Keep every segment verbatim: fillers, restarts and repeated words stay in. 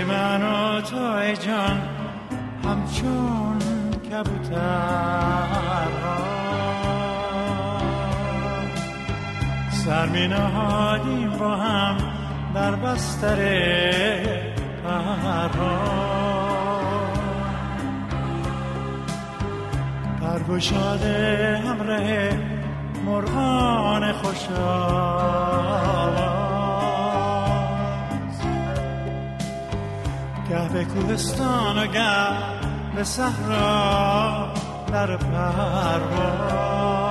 من و تو ای جان همچون کبوترها سر می نهادیم با هم در بستر پرها پرگشاده همراه مرغان خوش‌آواز گه به کوهستان و گه به صحرا در پرواز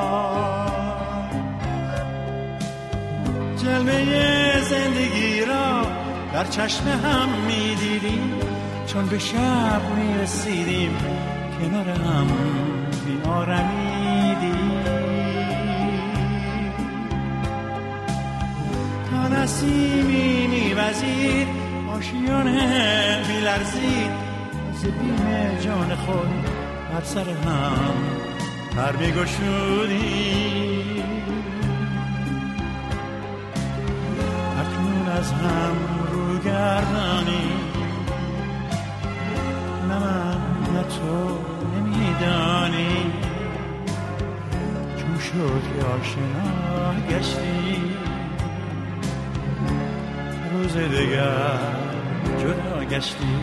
جلوه زندگی را در چشم هم می دیدیم چون به شب می رسیدیم کنار هم بی آرمیدیم تا نسیمی می وزید آشیانه می لرزید از بیم جان خود بر سر هم پر می گشودیم اکنون از هم رو گردانی نه من نه تو نمیدانی چون شد که آشنا گشتی روز دیگر جدا گشتی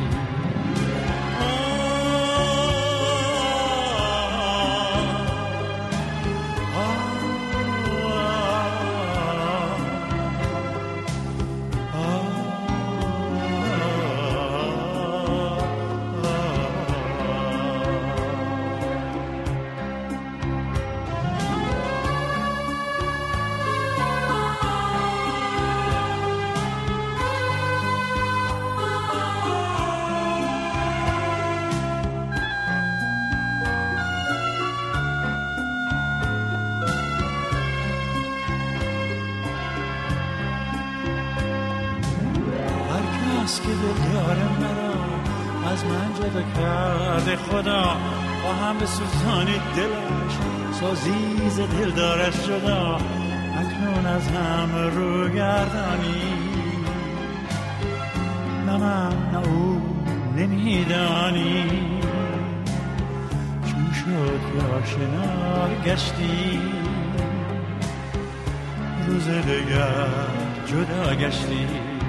که دلدار مرا از من جدا کرده خدا با هم به سوزانی دلش سازی ز دلدارش جدا اکنون از هم رو گردانی نه من نه او نمیدانی چون شد که آشنا گشتی روز دیگر جدا گشتی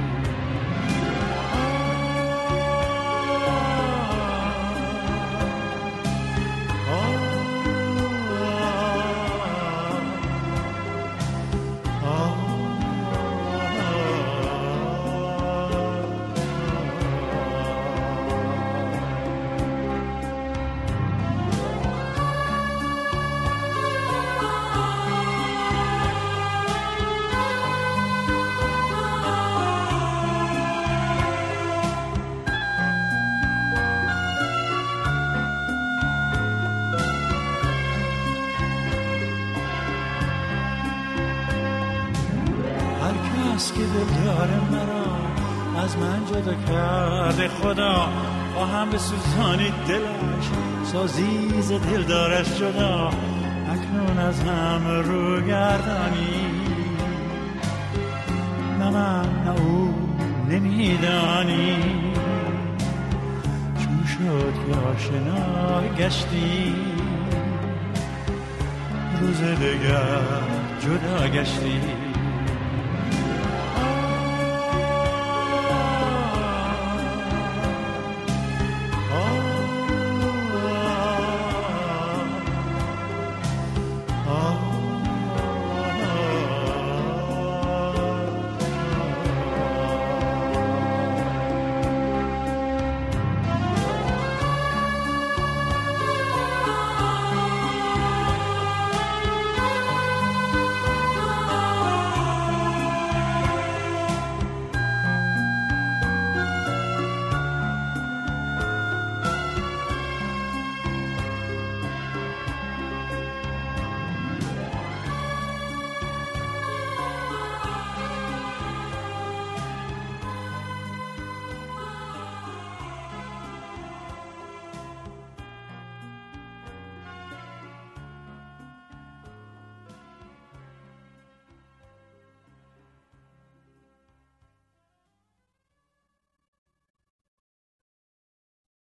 که دلدار مرا از من جدا کرده خدا با هم به سوزانی دلش سازی ز دلدارش جدا اکنون از هم رو گردانی نه من نه او نمیدانی چون شد که آشنا گشتی روز دیگر جدا گشتی